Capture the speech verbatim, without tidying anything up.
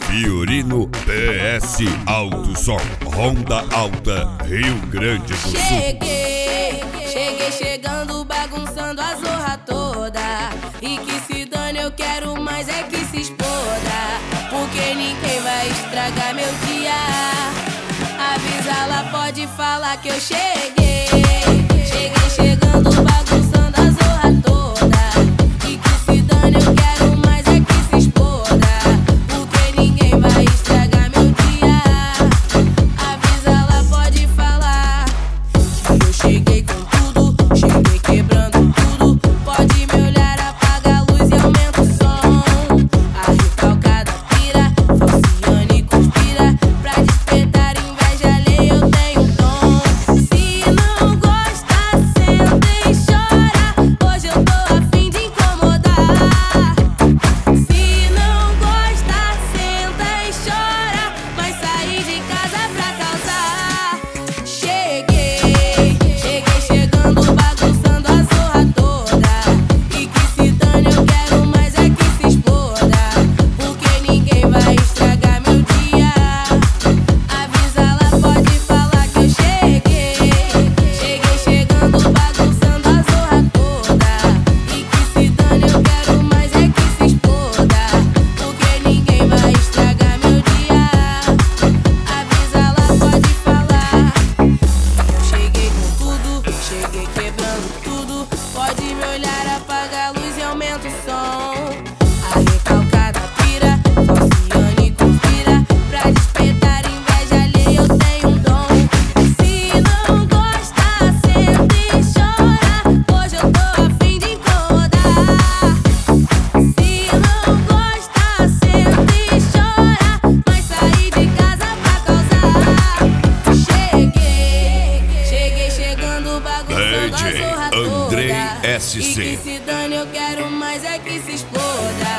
Fiorino P S Alto Som, Ronda Alta, Rio Grande do Sul. Cheguei, cheguei chegando, bagunçando a zorra toda. E que se dane, eu quero mais é que se exploda. Porque ninguém vai estragar meu dia. Avisa, ela pode falar que eu cheguei. Cheguei chegando, bagunçando a zorra toda. E que se dane, eu quero mais é que se exploda. Porque ninguém vai estragar meu dia. Avisa, ela pode falar que eu cheguei com tudo, cheguei quebrando tudo. Pode me olhar, apaga a luz e aumenta o som. A recalcada pira, falciane e conspira. Pra despertar inveja alheia eu tenho um dom. Se não gosta, senta e chora. Hoje eu tô a fim de incomodar. Se não gosta, senta e chora. Mas sair de casa pra causar. Cheguei, cheguei chegando, bagunçando a zorra toda. E que se dane, eu quero mais é que se exploda. Porque ninguém vai estragar meu dia. Avisa, ela pode falar que eu cheguei. Cheguei chegando, bagunçando a zorra toda. E que se dane, eu quero mais é que se exploda. Porque ninguém vai estragar meu dia. Avisa, ela pode falar. Cheguei com tudo, cheguei quebrando tudo. Pode me olhar, apaga a luz e aumenta o som. A recalcada pira, falciane e conspira. Pra despertar inveja alheia eu tenho um dom. Se não gosta, senta e chora. Hoje eu tô a fim de incomodar. Se não gosta, senta e chora. Mas sair de casa pra causar. Cheguei, cheguei chegando, bagunçando a D J zorra Andrei toda. S C. E que se dane, eu quero mais é que se exploda.